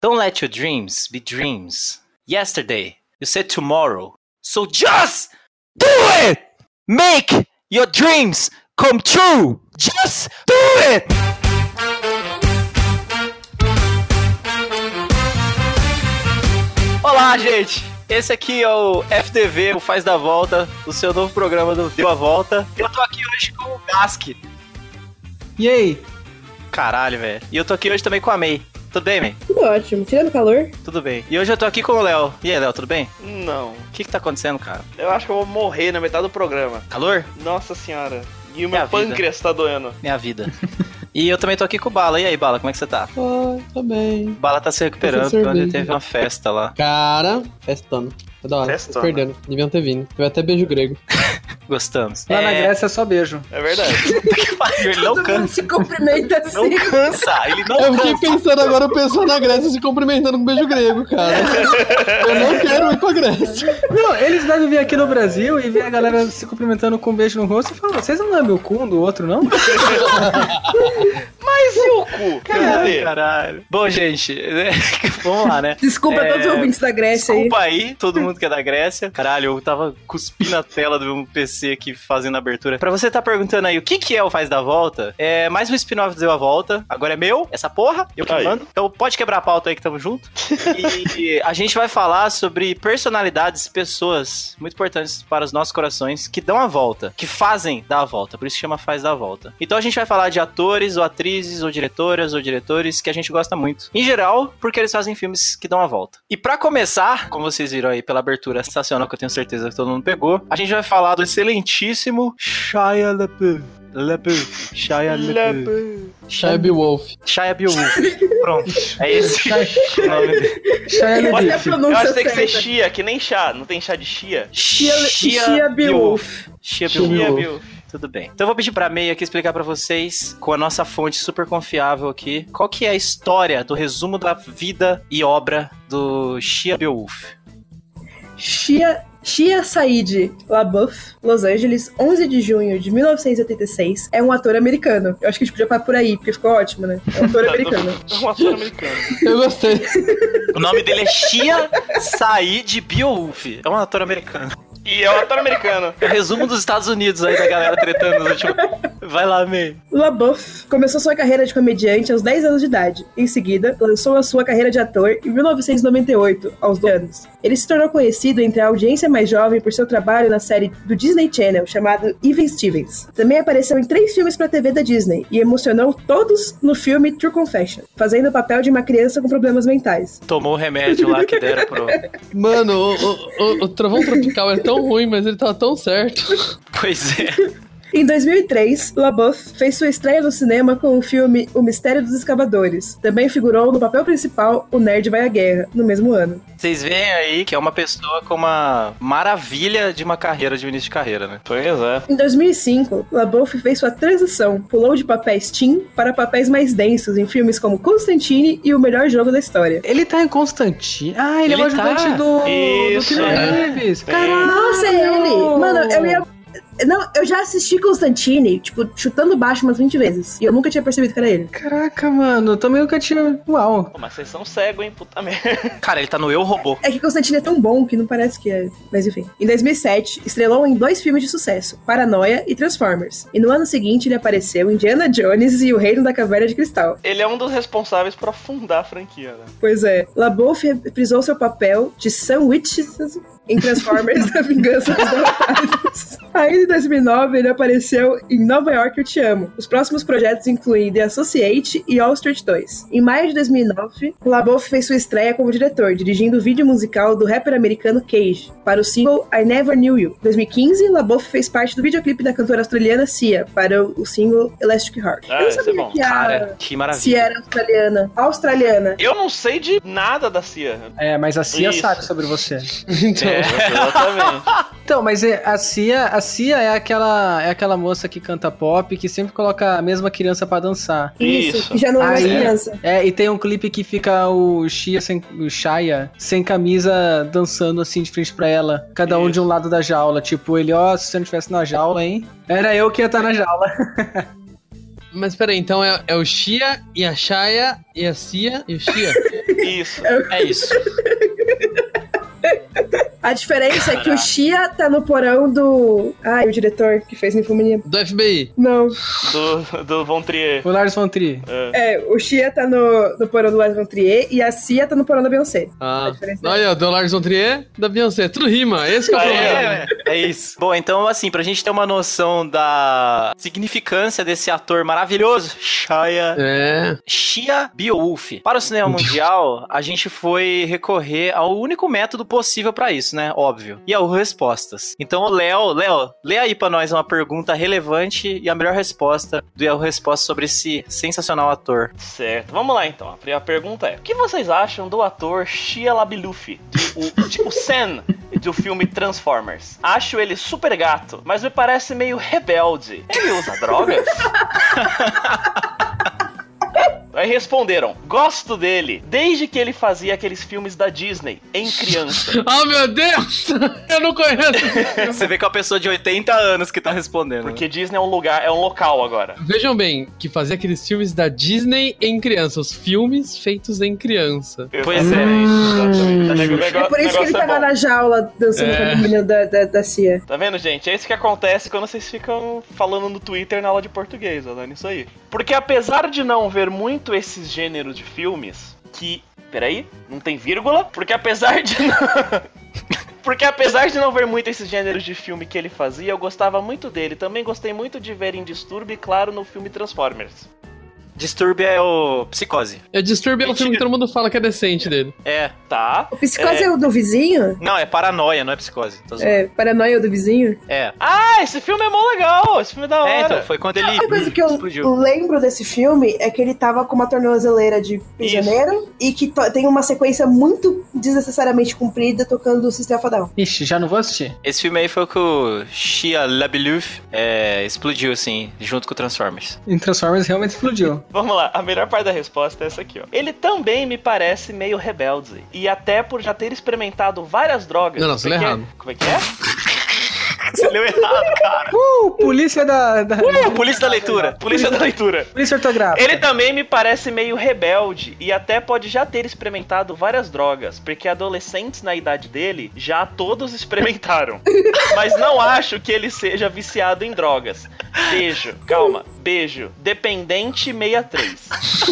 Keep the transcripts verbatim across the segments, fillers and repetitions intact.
Don't let your dreams be dreams. Yesterday, you said tomorrow. So just do it! Make your dreams come true! Just do it! Olá, gente! Esse aqui é o F D V, o Faz da Volta, o seu novo programa do Deu a Volta. Eu tô aqui hoje com o Gask. E aí? Caralho, velho. E eu tô aqui hoje também com a May. Tudo bem, May? Tudo ótimo. Tirando o calor? Tudo bem. E hoje eu tô aqui com o Léo. E aí, Léo, tudo bem? Não. O que que tá acontecendo, cara? Eu acho que eu vou morrer na metade do programa. Calor? Nossa senhora. E o Minha meu pâncreas tá doendo. Minha vida. E eu também tô aqui com o Bala. E aí, Bala, como é que você tá? Oi, tô bem. O Bala tá se recuperando porque onde teve uma festa lá. Cara, festando. Foi da hora. Festona. Perdendo. Deviam ter vindo. Teve até beijo grego. Gostamos. Lá é... na Grécia é só beijo. É verdade. Ele não Todo mundo cansa. se cumprimenta assim. Não cansa. Ele não Eu fiquei cansa. pensando agora, o pessoal na Grécia se cumprimentando com beijo grego, cara. Eu não quero ir pra Grécia. Não, eles devem vir aqui no Brasil e ver a galera se cumprimentando com um beijo no rosto e falar, vocês não lambem o cu um do outro, não? Mas e o cu? Caralho, caralho. Bom, gente, né? Vamos lá, né? Desculpa É, todos os ouvintes da Grécia aí. Desculpa aí, todo mundo que é da Grécia. Caralho, eu tava cuspindo a tela do meu P C aqui fazendo a abertura. Pra você tá perguntando aí o que que é o Faz da Volta, é mais um spin-off do Deu a Volta. Agora é meu, essa porra, eu que Aí. mando. Então pode quebrar a pauta aí que tamo junto. E a gente vai falar sobre personalidades, pessoas muito importantes para os nossos corações que dão a volta, que fazem dar a volta. Por isso que chama Faz da Volta. Então a gente vai falar de atores ou atrizes ou diretoras ou diretores que a gente gosta muito. Em geral, porque eles fazem filmes que dão a volta. E pra começar, como vocês viram aí pela abertura sensacional que eu tenho certeza que todo mundo pegou, a gente vai falar do excelentíssimo Shia LaBeouf. LaBeouf. Shia LaBeouf. Shia Beowulf. Shia Beowulf. Pronto. É esse o nome dele. Shia Olha a LaBeouf. Eu pronúncia acho que tem que ser certa. chia, que nem chá. Não tem chá de chia? Shia, Shia Beowulf. Shia Shia Beowulf. Chia, Beowulf. viu? Tudo bem. Então eu vou pedir pra May aqui explicar pra vocês, com a nossa fonte super confiável aqui, qual que é a história do resumo da vida e obra do Shia Beowulf. Shia, Shia Said LaBeouf, Los Angeles, onze de junho de mil novecentos e oitenta e seis, é um ator americano. Eu acho que a gente podia parar por aí, porque ficou ótimo, né? É um ator americano. É um ator americano. Eu gostei. O nome dele é Shia Said Beowulf. É um ator americano. E é um ator americano. É o resumo dos Estados Unidos aí da galera tretando nos últimos... Vai lá, May. LaBeouf começou sua carreira de comediante aos dez anos de idade. Em seguida, lançou a sua carreira de ator em mil novecentos e noventa e oito, aos doze anos. Ele se tornou conhecido entre a audiência mais jovem por seu trabalho na série do Disney Channel, chamado Even Stevens. Também apareceu em três filmes pra T V da Disney e emocionou todos no filme True Confession, fazendo o papel de uma criança com problemas mentais. Tomou o remédio lá que deram pro... Mano, o, o, o, o Trovão Tropical é tão ruim, mas ele tava tão certo. Pois é. Em dois mil e três, LaBeouf fez sua estreia no cinema com o filme O Mistério dos Escavadores. Também figurou no papel principal O Nerd Vai à Guerra, no mesmo ano. Vocês veem aí que é uma pessoa com uma maravilha de uma carreira, de um início de carreira, né? Pois é. Em dois mil e cinco, LaBeouf fez sua transição, pulou de papéis teen para papéis mais densos em filmes como Constantine e O Melhor Jogo da História. Ele tá em Constantine. Ah, ele, Ele é o ajudante tá. do, do Isso, Keanu é. Reeves. Nossa, é ele! Mano, eu ia... Não, eu já assisti Constantine, tipo, chutando baixo umas vinte vezes. E eu nunca tinha percebido que era ele. Caraca, mano, eu também nunca tinha... Uau. Pô, mas vocês são cegos, hein? Puta merda. Cara, ele tá no Eu, Robô. É que Constantine é tão bom que não parece que é. Mas enfim. Em dois mil e sete, estrelou em dois filmes de sucesso, Paranoia e Transformers. E no ano seguinte, ele apareceu em Indiana Jones e O Reino da Caverna de Cristal. Ele é um dos responsáveis por afundar a franquia, né? Pois é. LaBeouf reprisou seu papel de Sam Witwicky em Transformers da Vingança dos Derrotados. Ainda em dois mil e nove, ele apareceu em Nova York, Eu Te Amo. Os próximos projetos incluem The Associate e All Street dois. Em maio de dois mil e nove, LaBeouf fez sua estreia como diretor, dirigindo o vídeo musical do rapper americano Cage, para o single I Never Knew You. Em dois mil e quinze, LaBeouf fez parte do videoclipe da cantora australiana Sia, para o single Elastic Heart. Ah, Eu não esse é sabia bom. que a Cara, que maravilha. Sia era australiana. Australiana. Eu não sei de nada da Cia. É, mas a Cia Isso. sabe sobre você. Então, É. Exatamente. Então, mas é, a Cia, a Cia é aquela, é aquela moça que canta pop que sempre coloca a mesma criança pra dançar. Isso, Isso. que já não é mais Aí- criança. É, e tem um clipe que fica o Shia sem, o Shia sem camisa dançando assim de frente pra ela, cada um Isso. de um lado da jaula. Tipo, ele, ó, se você não estivesse na jaula, hein? Era eu que ia estar na jaula. Mas peraí, então é, é o Shia e a Shaya e a Cia e o Shia? Isso. É isso. A diferença é que o Shia tá no porão do... Ai, o diretor que fez Ninfomaníaca. Do F B I. Não. Do, do Von Trier. O Lars von Trier. É. É, o Shia tá no, no porão do Lars von Trier e a Cia tá no porão da Beyoncé. Ah, A diferença é- olha, do Lars von Trier, da Beyoncé. Tudo rima, esse que é o Ah, problema. É, é isso. Bom, então, assim, pra gente ter uma noção da significância desse ator maravilhoso, Shia, É. Shia Beowulf. Para o cinema mundial, a gente foi recorrer ao único método possível pra isso, né? Óbvio. E é o Respostas. Então, Léo, Léo, lê aí pra nós uma pergunta relevante e a melhor resposta do Yahoo Respostas sobre esse sensacional ator. Certo, vamos lá então. A primeira pergunta é: o que vocês acham do ator Shia LaBeouf, o, tipo Sam do filme Transformers? Acho ele super gato, mas me parece meio rebelde. Ele usa drogas? Aí responderam: gosto dele, desde que ele fazia aqueles filmes da Disney, em criança. Ah, meu Deus! Eu não conheço. Você vê que é uma pessoa de oitenta anos que tá respondendo. Porque Disney é um lugar, é um local agora. Vejam bem, que fazia aqueles filmes da Disney em criança. Os filmes feitos em criança. Pois é. Exatamente. O nego- É nego- por isso que ele negócio é tava bom. na jaula dançando É. com a menina da, da, da Cia. Tá vendo, gente? É isso que acontece quando vocês ficam falando no Twitter na aula de português, ó, dando isso aí. Porque apesar de não ver muito esses gêneros de filmes, que... Peraí, não tem vírgula? Porque apesar de não... Porque apesar de não ver muito esses gêneros de filme que ele fazia, eu gostava muito dele. Também gostei muito de ver em Distúrbio e, claro, no filme Transformers. Distúrbio é o Psicose. É Disturbia é um filme que todo mundo fala que é decente dele. É. Tá? O Psicose é, o do vizinho? Não, é Paranoia, não é Psicose. Tô zoando. É, Paranoia do vizinho? É. Ah, esse filme é mó legal! Esse filme é da hora! É, então, foi quando ele A coisa que eu explodiu. lembro desse filme é que ele tava com uma tornozeleira de prisioneiro e que to- tem uma sequência muito desnecessariamente comprida tocando o System of a Down. Ixi, já não vou assistir. Esse filme aí foi o que o Shia LaBeouf é, explodiu, assim, junto com o Transformers. Em Transformers realmente explodiu. Vamos lá, a melhor parte da resposta é essa aqui, ó. Ele também me parece meio rebelde. E até por já ter experimentado várias drogas. Não, não, você leu Porque- errado. Como é que é? Você leu errado, cara. Uh, polícia da... da... Uh, polícia da leitura. Polícia da leitura. Polícia ortográfica. Ele também me parece meio rebelde e até pode já ter experimentado várias drogas, porque adolescentes na idade dele já todos experimentaram. Mas não acho que ele seja viciado em drogas. Beijo, calma, beijo. Dependente sessenta e três.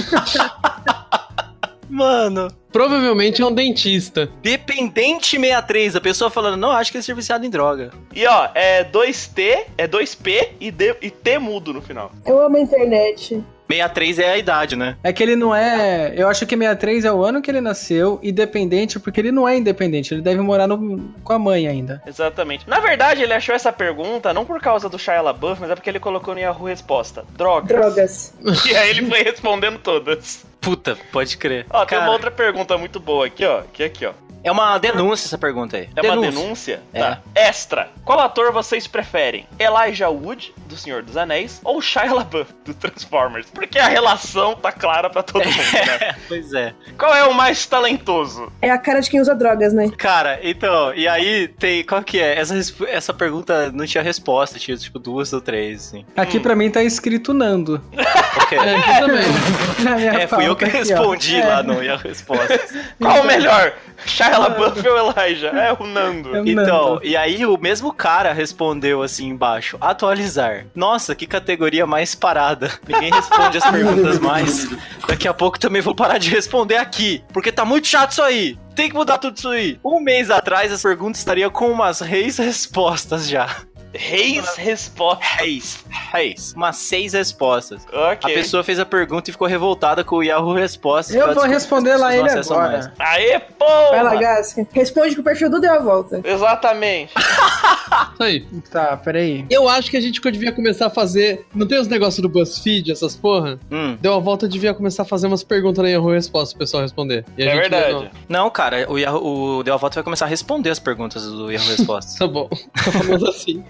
Mano. Provavelmente é um dentista. Dependente sessenta e três. A pessoa falando, não, acho que ele é viciado em droga. E ó, é dois T, é dois P e, D, e T mudo no final. Eu amo a internet. sessenta e três é a idade, né? É que ele não é... Eu acho que sessenta e três é o ano que ele nasceu, independente, porque ele não é independente. Ele deve morar no... com a mãe ainda. Exatamente. Na verdade, ele achou essa pergunta não por causa do Shia LaBeouf, mas é porque ele colocou no Yahoo resposta. Drogas. Drogas. E aí ele foi respondendo todas. Puta, pode crer. Ó, tem Cara, uma outra pergunta muito boa aqui, ó. Que é aqui, ó. É uma denúncia essa pergunta aí. É uma denúncia? É. Tá. Extra. Qual ator vocês preferem? Elijah Wood, do Senhor dos Anéis, ou Shia LaBeouf, do Transformers? Porque a relação tá clara pra todo mundo, né? Pois é. Qual é o mais talentoso? É a cara de quem usa drogas, né? Cara, então, e aí tem. Qual que é? Essa, res- essa pergunta não tinha resposta, tinha tipo duas ou três, assim. Aqui Hum. pra mim tá escrito Nando. Ok. É, aqui também. Na minha É, fui eu que pauta aqui, ó. respondi É. lá no Yahoo Respostas. Qual o melhor? Shia LaBeouf ou Elijah? É o Nando. É o Então, Nando. e aí o mesmo cara respondeu assim embaixo, atualizar. Nossa, que categoria mais parada. Ninguém responde as perguntas mais. Daqui a pouco também vou parar de responder aqui, porque tá muito chato isso aí. Tem que mudar tudo isso aí. Um mês atrás as perguntas estariam com umas reis respostas já. Reis resposta. Reis, reis. Umas seis respostas. Ok. A pessoa fez a pergunta e ficou revoltada com o Yahoo Respostas. Eu Ela vou descobriu responder que as lá pessoas ele não acessam agora. mais. Aê, Vai lá, porra! Gasca. Responde que o perfil do deu a volta. Exatamente. Isso aí. Tá, peraí. Eu acho que a gente devia começar a fazer... Não tem os negócios do BuzzFeed, essas porra? Hum. Deu a volta, devia começar a fazer umas perguntas na Yahoo Resposta pro pessoal responder. E a É gente verdade. não- Não, cara, o, Yahoo, o Deu a Volta vai começar a responder as perguntas do Yahoo Respostas. Tá bom. Tá famoso assim. Eu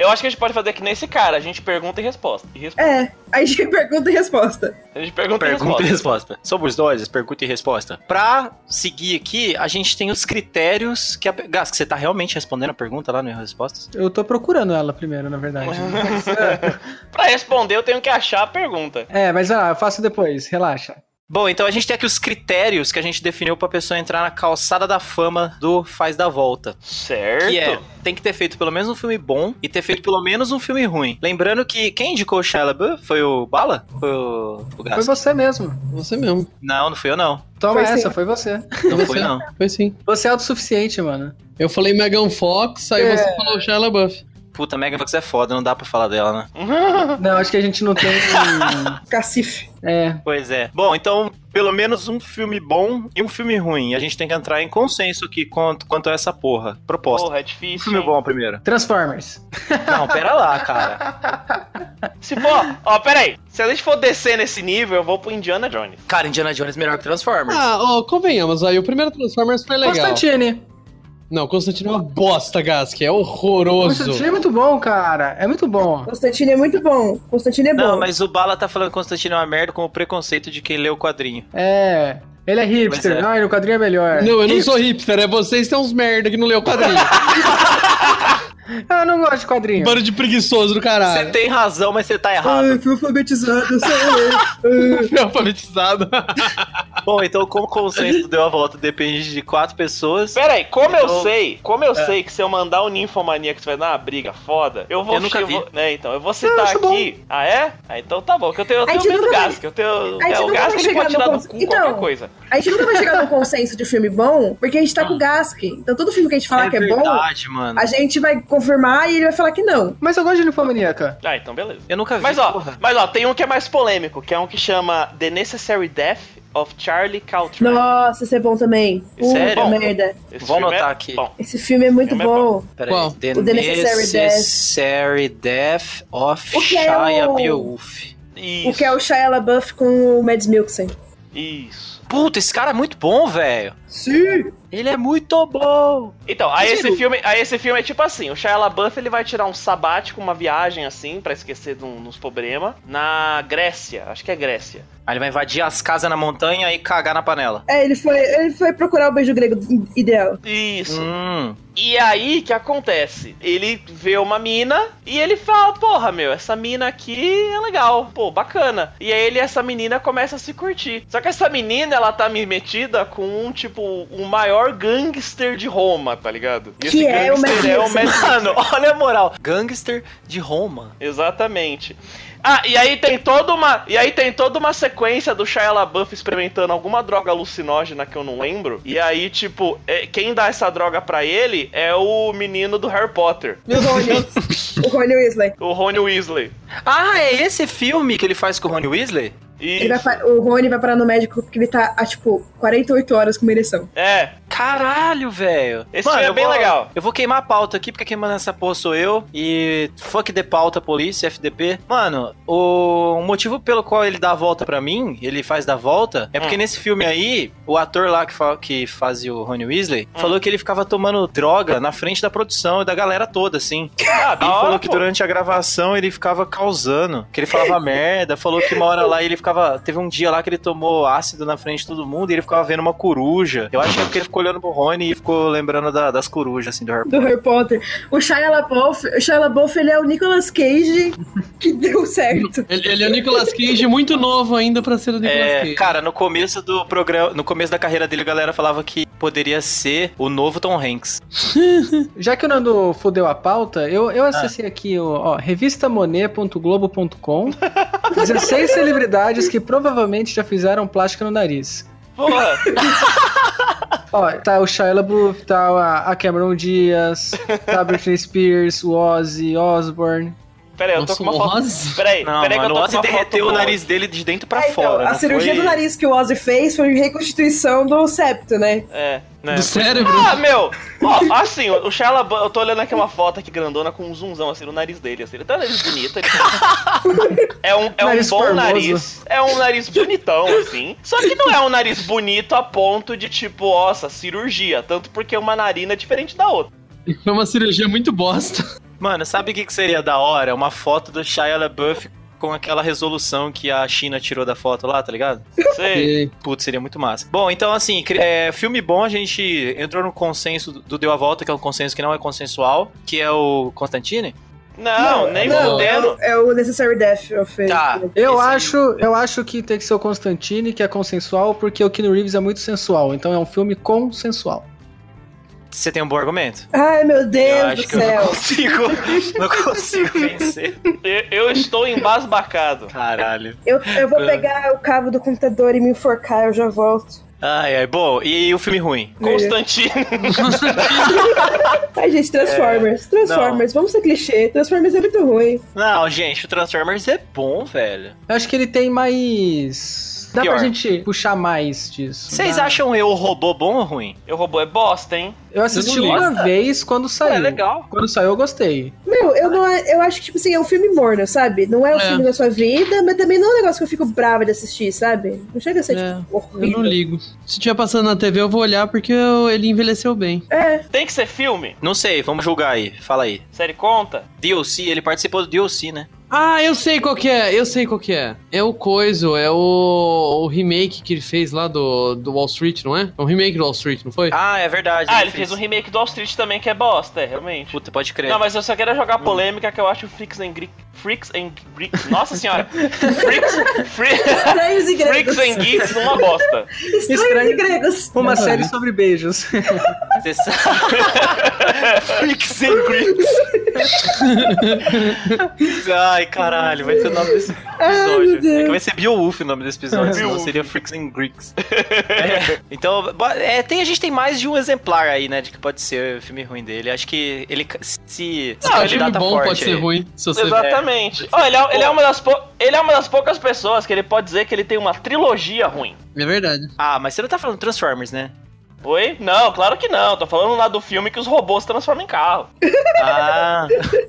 eu acho que a gente pode fazer que nesse cara, a gente pergunta e resposta. E resposta. É, aí a gente pergunta e resposta. A gente pergunta, Pergunta e e resposta. resposta. Somos nós, pergunta e resposta. Pra seguir aqui, a gente tem os critérios que a... Gas, que você tá realmente respondendo a pergunta lá no Erro Respostas? Eu tô procurando ela primeiro, na verdade. Pra responder, eu tenho que achar a pergunta. É, mas ah, eu faço depois, relaxa. Bom, então a gente tem aqui os critérios que a gente definiu pra pessoa entrar na calçada da fama do Faz da Volta. Certo. Que é, tem que ter feito pelo menos um filme bom e ter feito pelo menos um filme ruim. Lembrando que quem indicou o Shia LaBeouf foi o Bala? Foi o, o Gas? Foi você mesmo. Você mesmo. Não, não fui eu não. Toma Foi essa, sim. foi você. Não fui não. Foi sim. Você é autossuficiente, mano. Eu falei Megan Fox, aí É. você falou Shia LaBeouf. Puta, Megan Fox é foda, não dá pra falar dela, né? Não, acho que a gente não tem... Cacife. É, Pois é. Bom, então, pelo menos um filme bom e um filme ruim. A gente tem que entrar em consenso aqui quanto, quanto a essa porra. Proposta. Porra, é Um difícil. filme hein? bom primeiro. Transformers. Não, pera lá, cara. Se for, ó, pera aí. Se a gente for descer nesse nível, eu vou pro Indiana Jones. Cara, Indiana Jones é melhor que Transformers. Ah, ó, convenhamos, aí o primeiro Transformers foi legal. Constantine. Não, Constantine é uma bosta, Gask, é horroroso. Constantine é muito bom, cara. É muito bom. Constantine é muito bom. Constantine é bom. Não, mas o Bala tá falando que Constantino é uma merda com o preconceito de quem lê o quadrinho. É. Ele é hipster. Pois é. Ai, no quadrinho é melhor. Não, eu não sou hipster, é vocês que tem uns merda que não lê o quadrinho. Eu não gosto de quadrinho. Bando de preguiçoso do Você caralho. tem razão, mas você tá errado. Ai, fui alfabetizado, eu sei ler. Fui alfabetizado. Bom, então como o consenso deu a volta depende de quatro pessoas. Pera aí, como eu Então- sei, como eu sei que se eu mandar o Ninfomaníaco você vai dar uma briga foda, eu vou... Eu nunca vi. vou- né, então, eu vou citar acho aqui... Ah, é? Ah, então tá bom, que eu tenho, eu A tenho gente medo do nunca vai- Gas, que eu tenho... a gente É, o nunca Gas vai que ele chegar pode no tirar do cons- cu Então, qualquer coisa. A gente nunca vai chegar num consenso de filme bom, porque a gente tá com o Gask. Então todo filme que a gente falar é que é bom, verdade, mano. a gente vai confirmar e ele vai falar que não. Mas eu gosto de Ninfomaníaca. Ah, então beleza. Eu nunca vi, Mas ó, porra. mas ó, tem um que é mais polêmico, que é um que chama The Necessary Death of Charlie Caltrine. Nossa, esse é bom também. Sério? Puta merda. Esse Vou filme anotar é aqui. bom. Esse filme é muito Filme é bom. Pera Qual? aí. The, O The Necessary Necessary Death of O que é Shia o- Beouf. Isso. O que é o Shia LaBeouf com o Mads Mikkelsen. Isso. Puta, esse cara é muito bom, velho. Sim. Ele é muito bom. Então, aí Mas esse, ele- filme, aí esse filme é tipo assim, o Shia LaBeouf ele vai tirar um sabático, uma viagem assim, pra esquecer de um- uns problemas, na Grécia, acho que é Grécia. Aí ele vai invadir as casas na montanha e cagar na panela. É, ele foi, ele foi procurar o beijo grego ideal. Isso. Hum. E aí, o que acontece? Ele vê uma mina e ele fala, porra, meu, essa mina aqui é legal, pô, bacana. E aí ele, essa menina começa a se curtir. Só que essa menina, ela tá metida com um, tipo, o maior gangster de Roma, tá ligado? E Que é o gangster Mad é o Gibson. Mad Mano, olha a moral. Gangster de Roma. Exatamente. Ah, e aí tem toda uma, e aí tem toda uma sequência do Shia LaBeouf experimentando alguma droga alucinógena que eu não lembro. E aí, tipo, é, quem dá essa droga pra ele é o menino do Harry Potter, O Rony. o Rony Weasley. o Rony Weasley. Ah, é esse filme que ele faz com o Rony Weasley? Ele vai, Isso. pa- o Rony vai parar no médico porque ele tá há, tipo, quarenta e oito horas com uma ereção. É, Caralho, velho. Esse filme é eu bem vou- legal. Eu vou queimar a pauta aqui, porque quem manda essa porra sou eu. E fuck the pauta, polícia, F D P. Mano, o motivo pelo qual ele dá a volta pra mim, ele faz da volta, é porque Hum. nesse filme aí, o ator lá que, fa que fazia o Rony Weasley, Hum. falou que ele ficava tomando droga na frente da produção e da galera toda, assim. Ah, da Ele hora, falou que pô. durante a gravação ele ficava causando, que ele falava merda, falou que uma hora lá ele ficava... Teve um dia lá que ele tomou ácido na frente de todo mundo e ele ficava vendo uma coruja. Eu acho que é porque ele ficou olhando pro Rony e ficou lembrando da- das corujas, assim, do Harry Do Harry Potter. O Shia LaBeouf, o Shia LaBeouf, ele é o Nicolas Cage que deu certo. Ele, ele é o Nicolas Cage muito novo ainda pra ser o Nicolas É, Cage. cara, no começo do programa, no começo da carreira dele, a galera falava que poderia ser o novo Tom Hanks. Já que o Nando fudeu a pauta, eu, eu acessei aqui o ó, revistamonet ponto globo ponto com. dezesseis celebridades que provavelmente já fizeram plástica no nariz. Porra. Ó, tá o Shia LaBeouf, tá a, a Cameron Diaz, tá a Britney Spears, o Ozzy Osbourne. Pera aí, eu tô Nossa, com uma o foto. Ozzy? Pera aí, Não, pera aí que eu mano, o tô com Ozzy uma foto derreteu o boa. nariz dele de dentro pra É, então, fora. a não cirurgia foi... do nariz que o Ozzy fez foi reconstituição do septo, né? É. né, Do foi- cérebro? Ah, meu! Ó, assim, o Shia LaBeouf, eu tô olhando aqui uma foto aqui grandona com um zoomzão assim no nariz dele, assim. Ele tem um nariz bonito, ele É um, é um Nariz bom formoso. nariz. É um nariz bonitão, assim. Só que não é um nariz bonito a ponto de, tipo, nossa, cirurgia. Tanto porque uma narina é diferente da outra. Foi uma cirurgia muito bosta. Mano, sabe o que, que seria da hora? Uma foto do Shia LaBeouf com aquela resolução que a China tirou da foto lá, tá ligado? Sei. Putz, seria muito massa. Bom, então assim, é, filme bom, a gente entrou no consenso do Deu a Volta, que é um consenso que não é consensual, que é o Constantine. Não, nem não, fudendo. É o Necessary Death of Tá. Eu Esse aí. acho, eu acho que tem que ser o Constantine, que é consensual, porque o Keanu Reeves é muito sensual. Então é um filme consensual. Você tem um bom argumento? Ai, meu Eu Deus acho do que eu não céu. consigo, não consigo vencer. Eu, eu estou embasbacado. Caralho. Eu, eu vou pegar o cabo do computador e me enforcar, eu já volto. Ai, ai, bom, e o filme ruim? Constantino. Ai, gente, Transformers. É, Transformers, vamos ser clichê. Transformers é muito ruim. Não, gente, o Transformers é bom, velho. Eu acho que ele tem mais... Dá Pior. pra gente puxar mais disso. Vocês Dá. acham eu o robô bom ou ruim? O robô é bosta, hein? Eu assisti Eu não uma gosto. vez quando saiu. É legal. Quando saiu eu gostei. Meu, eu não eu acho que, tipo assim, é um filme morno, sabe? Não é o É. filme da sua vida, mas também não é um negócio que eu fico brava de assistir, sabe? Não chega a ser, É, tipo, Eu horrível. não ligo. Se estiver passando na T V, eu vou olhar porque eu- ele envelheceu bem. É, Tem que ser filme? Não sei, vamos julgar aí. Fala aí. Série conta? D L C, ele participou do D L C, né? Ah, eu sei qual que é, eu sei qual que é. É o Coiso, é o, o remake que ele fez lá do, do Wall Street, não é? É um remake do Wall Street, não foi? Ah, é verdade. Ah, ele fez um remake do Wall Street também que é bosta, é, realmente. Puta, pode crer. Não, mas eu só quero jogar a polêmica que eu acho Freaks and Geeks. Freaks and Geeks. Nossa senhora! Freaks, Freaks, Estranhos e Gregos. Freaks and Geeks, uma bosta. Estranhos Estranho. e Gregos. Uma Não, série não. sobre beijos. Você sabe. Freaks and Greeks. Ai, caralho, vai ser o nome desse Ai, meu episódio. Deus. É que vai ser Beowulf o nome desse episódio, senão Beowulf. seria Freaks and Greeks. É, então, bo- é, tem, a gente tem mais de um exemplar aí, né, de que pode ser o filme ruim dele. Acho que ele ca- se, se Ah, filme candidata bom forte pode ser aí. ruim. Se você... Exatamente. Ó, ele, é, ele, é uma das pou- ele é uma das poucas pessoas que ele pode dizer que ele tem uma trilogia ruim. É verdade. Ah, mas você não tá falando Transformers, né? Oi? Não, claro que não. Tô falando lá do filme que os robôs se transformam em carro. Ah,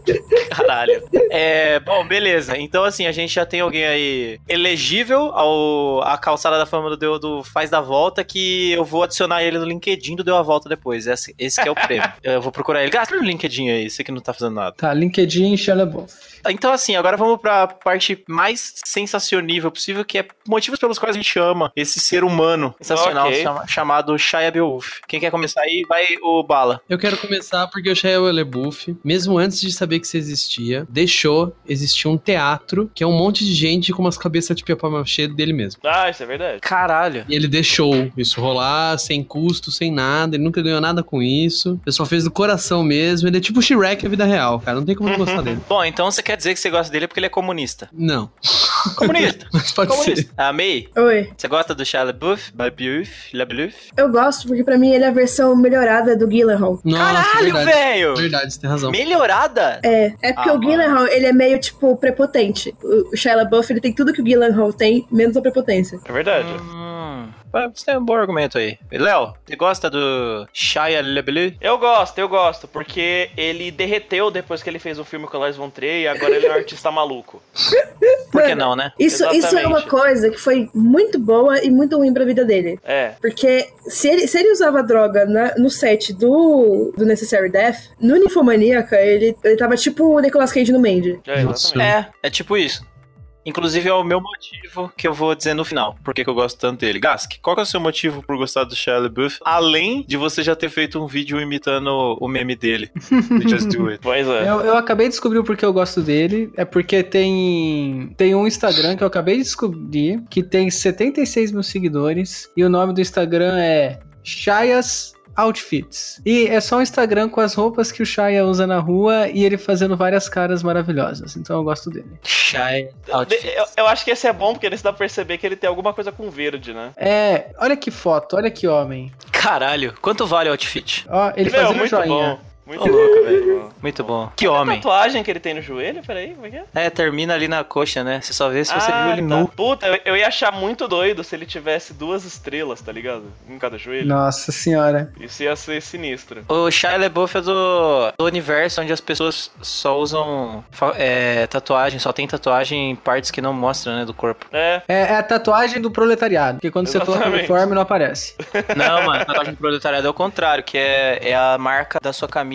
caralho. É, bom, beleza. Então, assim, a gente já tem alguém aí elegível ao, à calçada da fama do, Deu- do Faz da Volta, que eu vou adicionar ele no LinkedIn do Deu a Volta depois. Esse, esse que é o prêmio. Eu vou procurar ele. Gasta no LinkedIn aí, você que não tá fazendo nada. Tá, LinkedIn e Shia LaBeouf. Então, assim, agora vamos pra parte mais sensacionível possível, que é motivos pelos quais a gente ama esse ser humano sensacional Ok. chama- chamado Shia Beowulf. Quem quer começar aí, vai o Bala. Eu quero começar porque o Shia LaBeouf, mesmo antes de saber que isso existia, deixou existir um teatro que é um monte de gente com umas cabeças de papier-mâché dele mesmo. Ah, isso é verdade. Caralho. E ele deixou isso rolar sem custo, sem nada, ele nunca ganhou nada com isso. Ele só fez do coração mesmo. Ele é tipo o Shrek a vida real, cara. Não tem como não gostar dele. Bom, então você quer dizer que você gosta dele porque ele é comunista. Não. Comunista. Mas pode Comunista. ser. A May, Oi. você gosta do Shia LaBeouf? LaBeouf? LaBeouf? Eu gosto, porque pra mim ele é a versão melhorada do Gyllenhaal. Nossa, Caralho, verdade. velho! Verdade, você tem razão. Melhorada? É, é porque Ah, o Gyllenhaal, ele é meio, tipo, prepotente. O o Shia LaBeouf, ele tem tudo que o Gyllenhaal tem, menos a prepotência. É verdade. Hum, você tem um bom argumento aí. Léo, você gosta do Shia LaBeouf? Eu gosto, eu gosto, porque ele derreteu depois que ele fez o filme com o Lars von Trier e agora ele é um artista maluco. Por que não, né? Isso, isso é uma Exatamente. coisa que foi muito boa e muito ruim pra vida dele. É. Porque se ele, se ele usava droga na- no set do, do Necessary Death, no Ninfomaníaca, ele, ele tava tipo o Nicolas Cage no Mandy. É, Nossa. exatamente. É, é tipo isso. Inclusive é o meu motivo que eu vou dizer no final. Por que que eu gosto tanto dele. Gask, qual que é o seu motivo por gostar do Shia LaBeouf? Além de você já ter feito um vídeo imitando o meme dele. Do Just Do It. Pois é. Eu, eu acabei de descobrir o porquê eu gosto dele. É porque tem, tem um Instagram que eu acabei de descobrir que tem setenta e seis mil seguidores. E o nome do Instagram é Shia's Outfits. E é só um Instagram com as roupas que o Shia usa na rua e ele fazendo várias caras maravilhosas. Então eu gosto dele. Shia De- Outfit. Eu, eu acho que esse é bom porque nesse dá pra perceber que ele tem alguma coisa com verde, né? É, olha que foto, olha que homem. Caralho, quanto vale o outfit? Ó, ele Meu, fazendo muito joinha. bom. Muito Ô, louco, velho. Muito bom. Que A homem. tatuagem que ele tem no joelho, peraí, como é que é? É, termina ali na coxa, né? Você só vê se você Ah, viu ele tá. nu. Puta, eu, eu ia achar muito doido se ele tivesse duas estrelas, tá ligado? Em cada joelho. Nossa senhora. Isso ia ser sinistro. O Shia LaBeouf é do, do universo onde as pessoas só usam fa- é, tatuagem, só tem tatuagem em partes que não mostram, né, do corpo. É, É, é a tatuagem do proletariado, porque quando você coloca o Exatamente. uniforme não aparece. Não, mano, tatuagem do proletariado é o contrário, que é, é a marca da sua camisa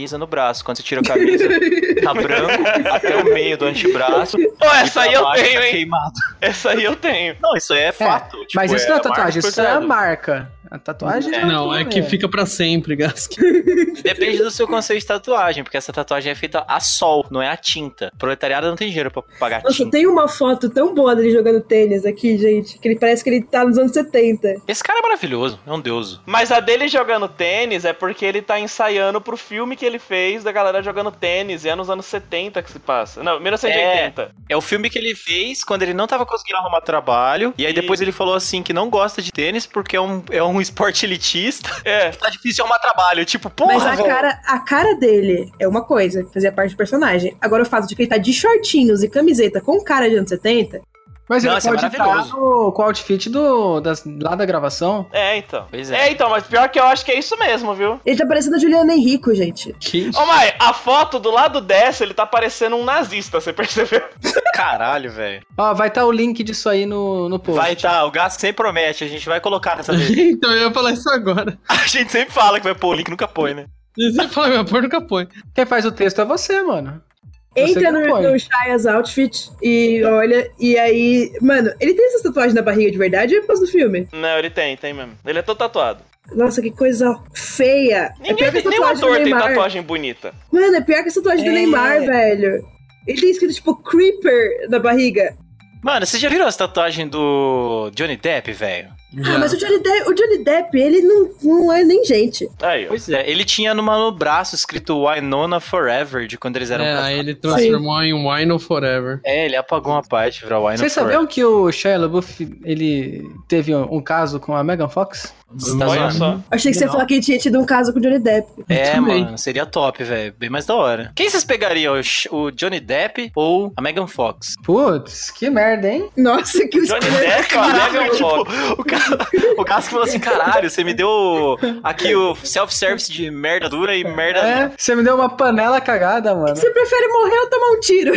camisa no braço. Quando você tira a camisa, tá branco até o meio do antebraço. Pô, essa aí eu baixo, tenho, tá hein? queimado. Essa aí eu tenho. Não, isso aí é fato. É, tipo, mas isso não é tatuagem, marca isso é a personalizada. marca. A tatuagem É. é Não, é outra, que né? fica pra sempre, Gask. Depende do seu conceito de tatuagem, porque essa tatuagem é feita a sol, não é a tinta. O proletariado não tem dinheiro pra pagar Nossa, tinta. tem uma foto tão boa dele jogando tênis aqui, gente, que ele parece que ele tá nos anos setenta. Esse cara é maravilhoso, é um deus. Mas a dele jogando tênis é porque ele tá ensaiando pro filme que ele fez da galera jogando tênis. E é nos anos setenta que se passa. Não, mil novecentos e oitenta. É o filme que ele fez quando ele não tava conseguindo arrumar trabalho. E aí depois ele falou assim que não gosta de tênis porque é um, é um esporte elitista. É. Tá difícil de arrumar trabalho. Tipo, porra, Mas a velho. cara, a cara dele é uma coisa, fazia parte do personagem. Agora o fato de que ele tá de shortinhos e camiseta com cara de anos setenta, Mas ele Nossa, é pode estar maravilhoso. no, com o outfit do, das, lá da gravação. É, então. Pois é. É, então, mas pior que eu acho que é isso mesmo, viu? ele tá parecendo a Juliana Henrico, gente. Que... Ô, Mai, a foto do lado dessa, ele tá parecendo um nazista, você percebeu? Caralho, velho. Ó, vai estar o link disso aí no, no post. Vai tá, o Gask sempre promete, a gente vai colocar nessa vez. Então eu ia falar isso agora. A gente sempre fala que vai pôr o link, nunca põe, né? Você fala, meu amor, nunca põe. Quem faz o texto é você, mano. Você Entra que no, pode. no Shia's outfit e olha, e aí... Mano, ele tem essas tatuagens na barriga de verdade ou é por causa do filme? Não, ele tem, tem mesmo. Ele é todo tatuado. Nossa, que coisa feia. é Ninguém, pior que a nenhum tatuagem do ator tem Neymar. tatuagem bonita. Mano, é pior que a tatuagem do É. Neymar, velho. Ele tem escrito, tipo, Creeper na barriga. Mano, vocês já viram as tatuagens do Johnny Depp, velho? Ah, mas o Johnny Depp, o Johnny Depp, ele não, não é nem gente. Aí, ó. Pois é, ele tinha numa, no braço escrito Winona Forever, de quando eles eram É, casados. aí ele transformou em Wino Forever. É, ele apagou uma parte pra Winona Vocês Forever. sabiam que o Shia LaBeouf, ele teve um, um caso com a Megan Fox? Você tá Olha zoando? só. Achei que você ia Não. falar que ele tinha tido um caso com o Johnny Depp. É, também. mano, seria top, velho. Bem mais da hora. Quem vocês pegariam? O Sh- O Johnny Depp ou a Megan Fox? Putz, que merda, hein? Nossa, que Johnny Depp ou a Megan tipo, Fox? o cara, o Gask falou assim, caralho, você me deu aqui o self-service de merda dura e merda... É, você me deu uma panela cagada, mano. Você prefere morrer ou tomar um tiro?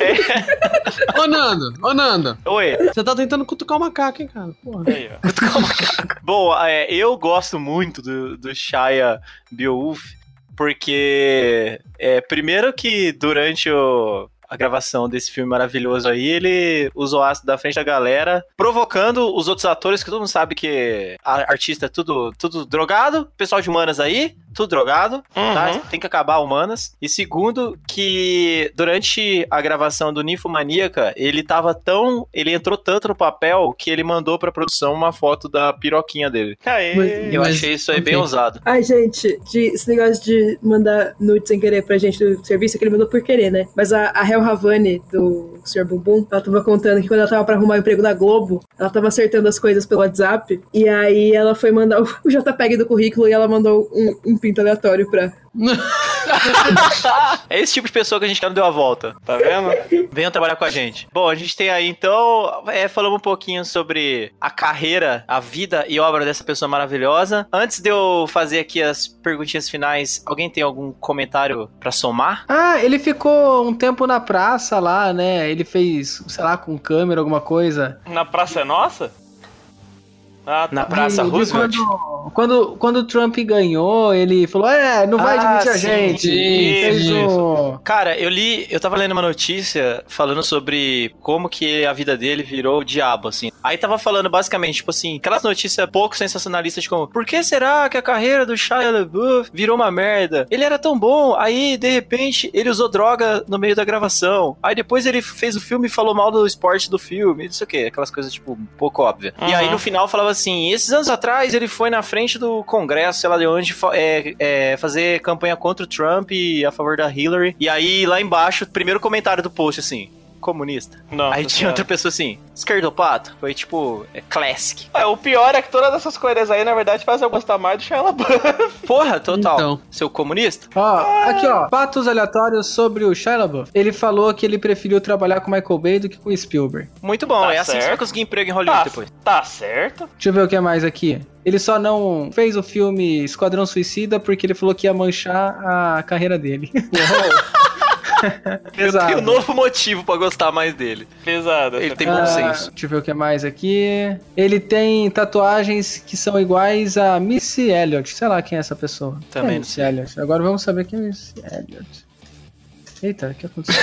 Ô, Nando, ô, Nando. Oi. Você tá tentando cutucar o macaco, hein, cara? Porra. Aí, ó. Bom, é, eu gosto muito do, do Shia LaBeouf, porque, é, primeiro que durante o... a gravação desse filme maravilhoso aí, ele usou ácido da frente da galera, provocando os outros atores, que todo mundo sabe que a artista é tudo, tudo drogado, pessoal de humanas aí, tudo drogado, tá? Uhum. Tem que acabar humanas. E segundo, que durante a gravação do Ninfomaníaca, ele tava tão, ele entrou tanto no papel, que ele mandou pra produção uma foto da piroquinha dele. Aí. Eu Mas, achei isso aí bem ok. ousado. Ai, gente, de, esse negócio de mandar nude sem querer pra gente do serviço, é que ele mandou por querer, né? Mas a, a Hel Havani, do senhor Bumbum, ela tava contando que quando ela tava pra arrumar um emprego na Globo, ela tava acertando as coisas pelo WhatsApp, e aí ela foi mandar o, o JPEG do currículo e ela mandou um, um pinto aleatório pra... É esse tipo de pessoa que a gente quer não deu a volta. Tá vendo? Venham trabalhar com a gente. Bom, a gente tem aí, então, é, falamos um pouquinho sobre a carreira, a vida e obra dessa pessoa maravilhosa. Antes de eu fazer aqui as perguntinhas finais, alguém tem algum comentário pra somar? Ah, ele ficou um tempo na praça lá, né? Ele fez, sei lá, com câmera, alguma coisa. Na Praça é Nossa? Ah, tá. Na Praça E- e Roosevelt? Quando, quando, quando o Trump ganhou, ele falou, é, não vai Ah, admitir a sim, gente. sim, E fez isso. o... Cara, eu li, eu tava lendo uma notícia falando sobre como que a vida dele virou o diabo, assim. Aí tava falando basicamente, tipo assim, aquelas notícias pouco sensacionalistas de como, por que será que a carreira do Shia LaBeouf virou uma merda? Ele era tão bom, aí de repente ele usou droga no meio da gravação. Aí depois ele fez o filme e falou mal do esporte do filme, não sei o que, aquelas coisas tipo um pouco óbvias. E Uhum. aí no final falava assim, esses anos atrás ele foi na frente do Congresso, sei lá de onde, fa- é, é, fazer campanha contra o Trump e a favor da Hillary. E aí lá embaixo, primeiro comentário do post assim, comunista. Nossa Aí tinha Senhora. outra pessoa assim, esquerdopato. Foi tipo, é classic. É, o pior é que todas essas coisas aí, na verdade, fazem eu gostar mais do Shia LaBeouf. Porra, total. Então. Seu comunista? Ó, aqui ó, fatos aleatórios sobre o Shia LaBeouf. Ele falou que ele preferiu trabalhar com Michael Bay do que com Spielberg. Muito bom, Tá é assim que você vai certo. conseguir emprego em Hollywood Tá, depois. tá certo. Deixa eu ver o que é mais aqui. Ele só não fez o filme Esquadrão Suicida porque ele falou que ia manchar a carreira dele. Eu Pesado. tenho um novo motivo pra gostar mais dele. Pesado. Ele essa tem piada. bom Ah, senso. deixa eu ver o que mais aqui. Ele tem tatuagens que são iguais a Missy Elliott. Sei lá quem é essa pessoa. Também é não Missy sei. Elliott. Agora vamos saber quem é Missy Elliott. Eita, o que aconteceu?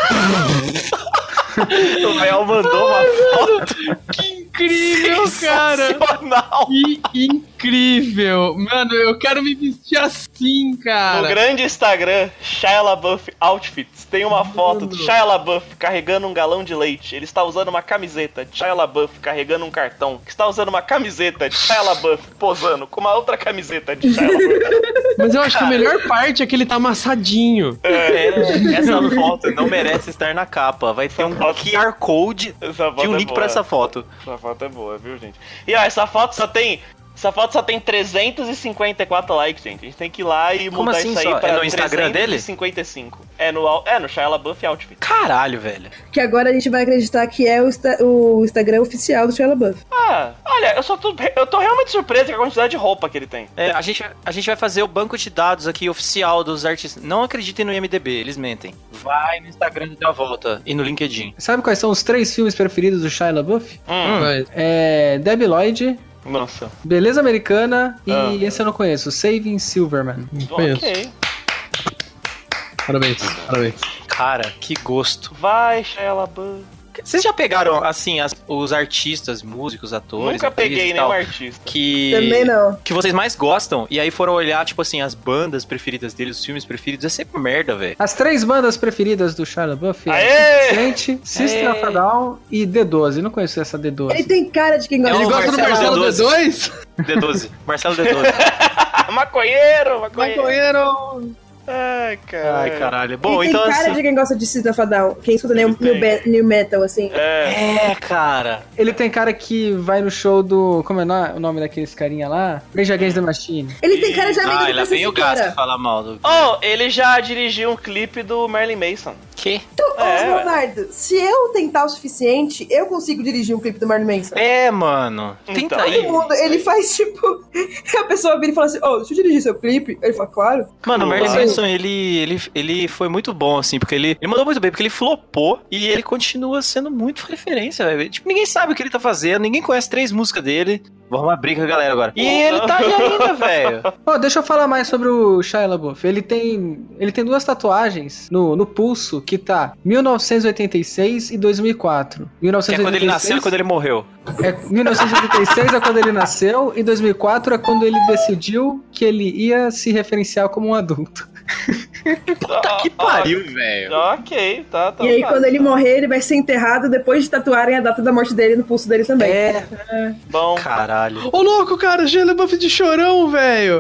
O Mel mandou uma foto Que incrível, cara! sensacional. Que incrível! Mano, eu quero me vestir assim, No cara! grande Instagram, Shia LaBeouf Outfits, tem uma foto do Shia LaBeouf carregando um galão de leite. Ele está usando uma camiseta de Shia LaBeouf carregando um cartão. Que está usando uma camiseta de Shia LaBeouf posando com uma outra camiseta de Shia LaBeouf. Mas eu acho que a melhor parte é que ele tá amassadinho. É, essa foto não merece estar na capa. Vai ter um Q R Code Essa foto e um é link boa. pra essa foto. Essa foto é boa, viu, gente? E ó, essa foto só tem... Essa foto só tem trezentos e cinquenta e quatro likes, gente. A gente tem que ir lá e Como mudar assim isso aí só? pra É no Instagram trezentos e cinquenta e cinco. É no, é no Shia LaBeouf Outfit. Caralho, velho. Que agora a gente vai acreditar que é o, Insta- o Instagram oficial do Shia LaBeouf. Ah, olha, eu só tô, eu tô realmente surpreso com a quantidade de roupa que ele tem. É, a, gente, a gente vai fazer o banco de dados aqui oficial dos artistas. Não acreditem no I M D B, eles mentem. Vai no Instagram do Deu a Volta e no LinkedIn. Sabe quais são os três filmes preferidos do Shia LaBeouf? Hum, Mas, É Debbie Lloyd, nossa. Beleza Americana e Ah. esse eu não conheço, Saving Silverman. não conheço. Ok. Parabéns, parabéns. Cara, que gosto. Vai, Shia LaBeouf. Vocês já pegaram, assim, as- os artistas, músicos, atores, Nunca atrizes peguei e nenhum tal, artista. que... Também não. que vocês mais gostam, e aí foram olhar, tipo assim, as bandas preferidas deles, os filmes preferidos, é sempre merda, velho. As três bandas preferidas do Shia LaBeouf Aê! é Gente, System Aê! of a Down e D doze. Não conheço essa D doze. Ele tem cara de quem gosta É Ele o de gosta do Marcelo Marcelo D dois? D doze. Marcelo D doze. maconheiro, maconheiro. Maconheiro! Ai, cara. Ai, caralho. Bom, Ele então tem cara assim... de quem gosta de System of a Down. Quem escuta new, Ele tem. new, be- new metal, assim. É. É, cara. Ele tem cara que vai no show do... Como é no- o nome daqueles carinha lá? Rage Against the Machine. Ele tem cara de amigo Ah, do lá P C vem o gasto Siqueira. que fala mal do... Oh, ele já dirigiu um clipe do Marilyn Manson. Que? Ô, É, Leonardo, se eu tentar o suficiente, eu consigo dirigir um clipe do Marilyn Manson. É, mano. Tenta Então, aí. Todo mundo, ele faz tipo. A pessoa vira e fala assim: Ô, deixa eu dirigir seu clipe. Ele fala: Claro. Mano, o Marilyn Claro. Manson, ele, ele, ele foi muito bom, assim, porque ele, ele mandou muito bem, porque ele flopou e ele continua sendo muito referência, velho. Tipo, ninguém sabe o que ele tá fazendo, ninguém conhece três músicas dele. Vou arrumar briga com a galera agora. E ele tá aí ainda, velho. Ó, deixa eu falar mais sobre o Shia LaBeouf. Ele tem, ele tem duas tatuagens no, no pulso que tá mil novecentos e oitenta e seis e dois mil e quatro. Que é quando ele nasceu e mil novecentos e oitenta e seis quando ele morreu. É, mil novecentos e oitenta e seis é quando ele nasceu e dois mil e quatro é quando ele decidiu que ele ia se referenciar como um adulto. Puta que pariu, velho. Ok, tá, tá. e aí, tá. quando ele morrer, ele vai ser enterrado depois de tatuarem a data da morte dele no pulso dele também. É, Bom. caralho. Ô, louco, cara, Shia LaBeouf de chorão, velho!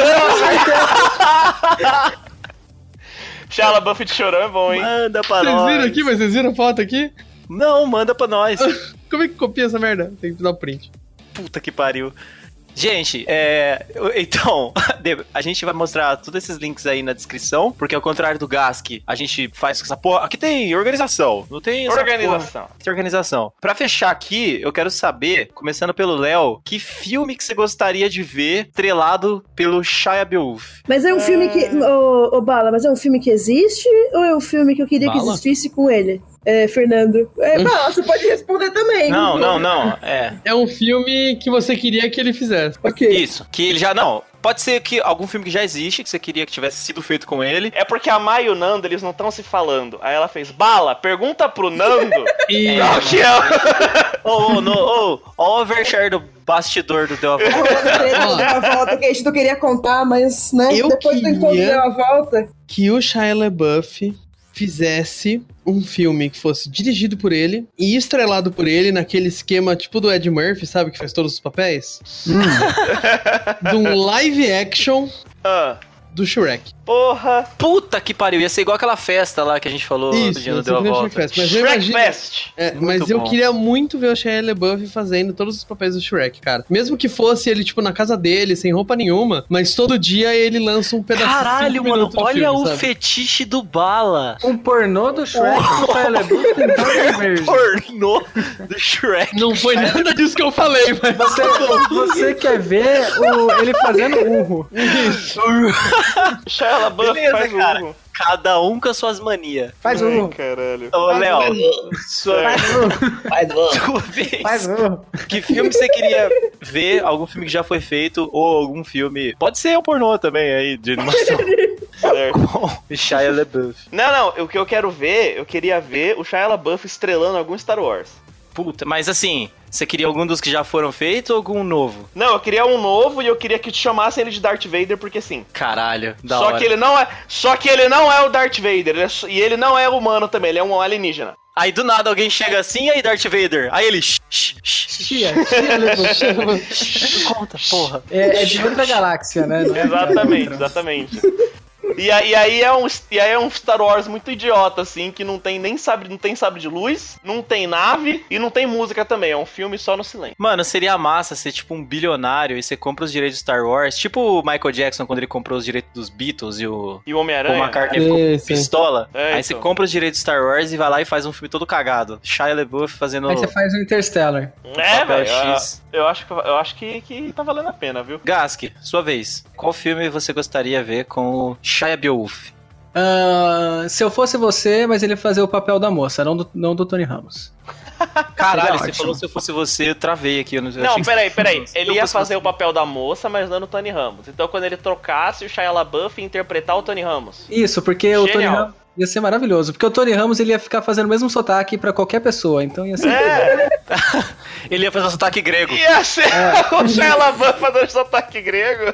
Shia LaBeouf de chorão é bom, hein? Manda pra Vocês nós. viram aqui, mas vocês viram a foto aqui? Não, manda pra nós. Como é que copia essa merda? Tem que dar o print. Puta que pariu. Gente, é, então, a gente vai mostrar todos esses links aí na descrição, porque ao contrário do Gask, a gente faz essa porra. Aqui tem organização, não tem essa Organização. porra. Tem organização. Pra fechar aqui, eu quero saber, começando pelo Léo, que filme que você gostaria de ver estrelado pelo Shia LaBeouf? Mas é um filme que. Ô, ô, Bala, mas é um filme que existe ou é um filme que eu queria que Bala? existisse com ele? É, Fernando. É, Bala, você pode responder também. Não, não, não, é. É um filme que você queria que ele fizesse. Ok. Isso, que ele já, não, pode ser que algum filme que já existe, que você queria que tivesse sido feito com ele. É porque a Mai e o Nando, eles não estão se falando. Aí ela fez, Bala, pergunta pro Nando E qual que é o... Ô, ô, no- ô, ó o overshare do bastidor do Deu a Volta. Rolando treta do Deu a Volta, que a gente não queria contar, mas, né, Eu depois do encontro queria- Deu a Volta. que o Shia LaBeouf fizesse um filme que fosse dirigido por ele e estrelado por ele naquele esquema tipo do Ed Murphy, sabe? Que faz todos os papéis. De um live action Ah, do Shrek. porra, Puta que pariu, ia ser igual aquela festa lá que a gente falou no Isso, dia do eu Deu a sempre achei Volta. Fest, mas eu Shrek imagino... Fest. É, Muito mas eu bom. queria muito ver o Shia LaBeouf fazendo todos os papéis do Shrek, cara. Mesmo que fosse ele, tipo, na casa dele, sem roupa nenhuma, mas todo dia ele lança um pedaço Caralho, cinco mano, minutos do olha filme, o sabe? fetiche do Bala. Um pornô do Shrek com Shia LaBeouf tem tanta verde. Pornô do Shrek. Não foi nada disso que eu falei, mas Você, você quer ver o, ele fazendo urro. Shia LaBeouf Beleza, faz cara. um. Cada um com as suas manias. Faz Ai, um. caralho. Ô, Léo, sua, Faz um. Faz bom. sua vez. Faz um. Que filme você queria ver? Algum filme que já foi feito? Ou algum filme... Pode ser um pornô também aí, de animação. Certo. Com Shia LaBeouf. Não, não, o que eu quero ver, eu queria ver o Shia LaBeouf estrelando algum Star Wars. Puta, mas assim, você queria algum dos que já foram feitos ou algum novo? Não, eu queria um novo e eu queria que te chamassem ele de Darth Vader, porque sim. Caralho, da Só hora. que ele não é, só que ele não é o Darth Vader, ele é só- e ele não é humano também, ele é um alienígena. Aí do nada alguém chega assim, e aí Darth Vader? Aí ele... Shh, shh, shh, Chia, Chia LaBeouf. shh, conta, porra. É, é de outra galáxia, né? Não é Exatamente, de- exatamente. E, a- e aí é um, e aí é um Star Wars muito idiota, assim, que não tem nem sabre, não tem sabre de luz, não tem nave e não tem música também. É um filme só no silêncio. Mano, seria massa ser tipo um bilionário e você compra os direitos de Star Wars, tipo o Michael Jackson quando ele comprou os direitos dos Beatles e o E o Paul Homem-Aranha. McCartney ficou Sim, sim. pistola. É, aí então. você compra os direitos de Star Wars e vai lá e faz um filme todo cagado. Shia LaBeouf fazendo Aí você faz o Interstellar. É, papel velho. X. Eu, eu acho que eu acho que, que tá valendo a pena, viu? Gask, sua vez. Qual filme você gostaria de ver com o Shia LaBeouf? Ah, se eu fosse você, mas ele ia fazer o papel da moça, não do, não do Tony Ramos. Caralho, Seria você ótimo. falou se eu fosse você, eu travei aqui. Eu não, eu Não, achei que- peraí, peraí. Se Ele eu ia fosse fazer você- o papel da moça, mas dando o Tony Ramos. Então quando ele trocasse o Shia LaBeouf ia interpretar o Tony Ramos. Isso, porque o Tony Genial. Ramos ia ser maravilhoso. Porque o Tony Ramos ele ia ficar fazendo o mesmo sotaque pra qualquer pessoa, então ia ser. É, Ele ia fazer um sotaque grego. ia ser o Shia LaBeouf fazendo sotaque grego.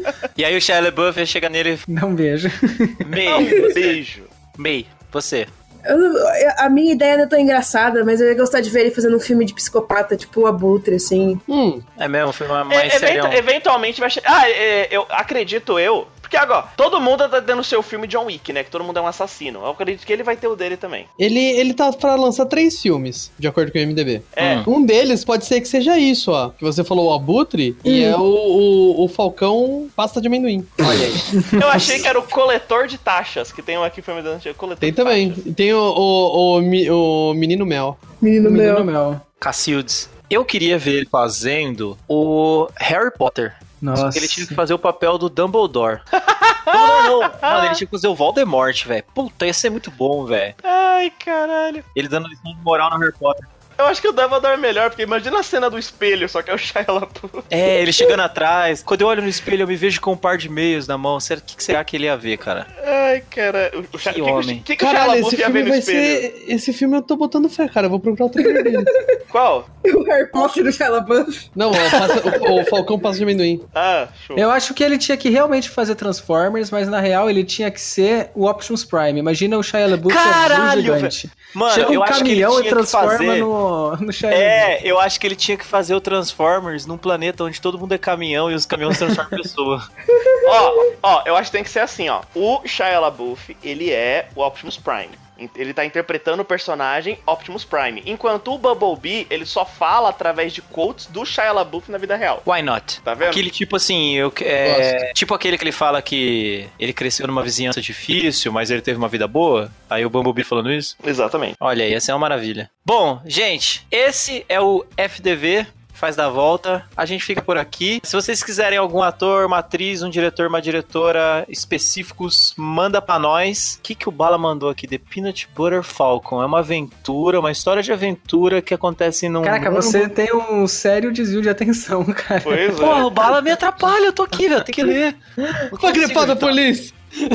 E aí o Shia LaBeouf ia chegar nele Não beijo. Um May, beijo. May, você. Eu não- eu- a minha ideia não é tão engraçada, mas eu ia gostar de ver ele fazendo um filme de psicopata, tipo o Abutre, assim. Hum, É mesmo, foi uma É, mais eventu- serião. eventualmente vai chegar. Ah, é, eu acredito eu. Porque agora, todo mundo tá tendo seu filme John Wick, né? Que todo mundo é um assassino. Eu acredito que ele vai ter o dele também. ele, ele tá pra lançar três filmes, de acordo com o I M D B. É. Hum. Um deles pode ser que seja isso, ó. Que você falou o Abutre e é o, o, o Falcão pasta de amendoim. Olha aí. Eu achei que era o coletor de taxas, que tem um aqui filme da coletor Tem de também. taxas. E tem o, o, o, mi- o Menino Mel. Menino Menino meu. Mel. Cacildes. Eu queria ver ele fazendo o Harry Potter. Nossa. Só que ele tinha que fazer o papel do Dumbledore. Não, não, não. Mano, ele tinha que fazer o Voldemort, velho. Puta, ia ser muito bom, velho. Ai, caralho. Ele dando lição de moral no Harry Potter. Eu acho que o Dumbledore é melhor, porque imagina a cena do espelho, só que é o Shia LaBeouf. É, ele chegando atrás. Quando eu olho no espelho, eu me vejo com um par de meios na mão. Será- O que, que será que ele ia ver, cara? Ai, cara. O, o, Shia- Que que, que, homem. que, que o Shia Caralho, LaBeouf esse ia ver filme no vai espelho? ser. Esse filme eu tô botando fé, cara. Eu vou procurar o trailer dele. Qual? O Harry Potter do Shia LaBeouf. Não, ó, passa- o, o Falcão pasta de amendoim. Ah, show. Eu acho que ele tinha que realmente fazer Transformers, mas na real ele tinha que ser o Optimus Prime. Imagina o Shia LaBeouf Caralho, azul gigante. Mano, Chega um eu acho que ele caminhão tinha e que transforma fazer... no, no Shia LaBeouf. É, eu acho que ele tinha que fazer o Transformers num planeta onde todo mundo é caminhão e os caminhões transformam pessoa. Ó, ó, eu acho que tem que ser assim, ó. O Shia LaBeouf, ele é o Optimus Prime. Ele tá interpretando o personagem Optimus Prime. Enquanto o Bumblebee, ele só fala através de quotes do Shia LaBeouf na vida real. Why not? Tá vendo? Aquele tipo assim, eu, é, tipo aquele que ele fala que ele cresceu numa vizinhança difícil, mas ele teve uma vida boa. Aí o Bumblebee falando isso. Exatamente. Olha aí, essa é uma maravilha. Bom, gente, esse é o F D V. Faz da volta, a gente fica por aqui. Se vocês quiserem algum ator, uma atriz, um diretor, uma diretora específicos, manda pra nós. O que, que o Bala mandou aqui? The Peanut Butter Falcon. É uma aventura, uma história de aventura que acontece num... Caraca, mundo- você tem um sério desvio de atenção, cara. Pois é. Porra, o Bala me atrapalha, eu tô aqui, velho, tem que ler. Não Foi gripado a consigo, polícia!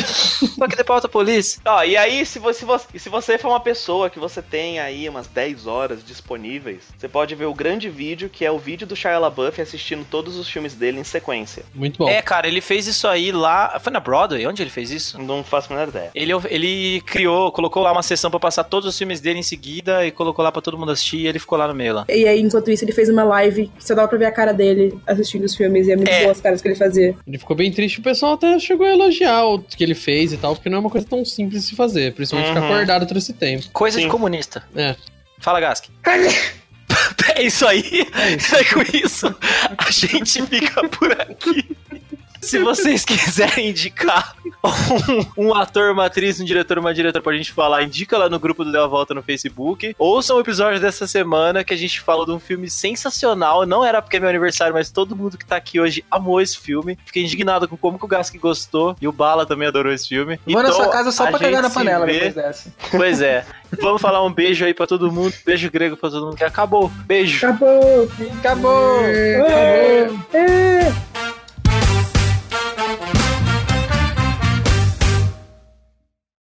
Tô aqui de pauta polícia. Ó, e aí, se você, se você, e se você for uma pessoa que você tem aí umas dez horas disponíveis, você pode ver o grande vídeo, que é o vídeo do Shia LaBeouf assistindo todos os filmes dele em sequência. Muito bom. É, cara, ele fez isso aí lá... Foi na Broadway? Onde ele fez isso? Não faço a menor ideia. Ele, ele criou, colocou lá uma sessão pra passar todos os filmes dele em seguida e colocou lá pra todo mundo assistir e ele ficou lá no meio lá. E aí, enquanto isso, ele fez uma live que só dava pra ver a cara dele assistindo os filmes. E é muito É. boas as caras que ele fazia. Ele ficou bem triste, o pessoal até chegou a elogiar o que ele fez e tal, porque não é uma coisa tão simples de se fazer, principalmente ficar Uhum. acordado todo esse tempo. Coisa Sim. de comunista. É. Fala, Gask. É isso aí. É com isso. A gente fica por aqui. Se vocês quiserem indicar um, um ator, uma atriz, um diretor, uma diretora pra gente falar, indica lá no grupo do Deu a Volta no Facebook. Ouçam o episódio dessa semana que a gente falou de um filme sensacional. Não era porque é meu aniversário, mas todo mundo que tá aqui hoje amou esse filme. Fiquei indignado com como que o Gask gostou e o Bala também adorou esse filme. Vou então, na sua casa só pra cagar na se panela vê... depois dessa. Pois é. Vamos falar um beijo aí pra todo mundo. Beijo grego pra todo mundo que acabou. Beijo. Acabou. Acabou. É. É.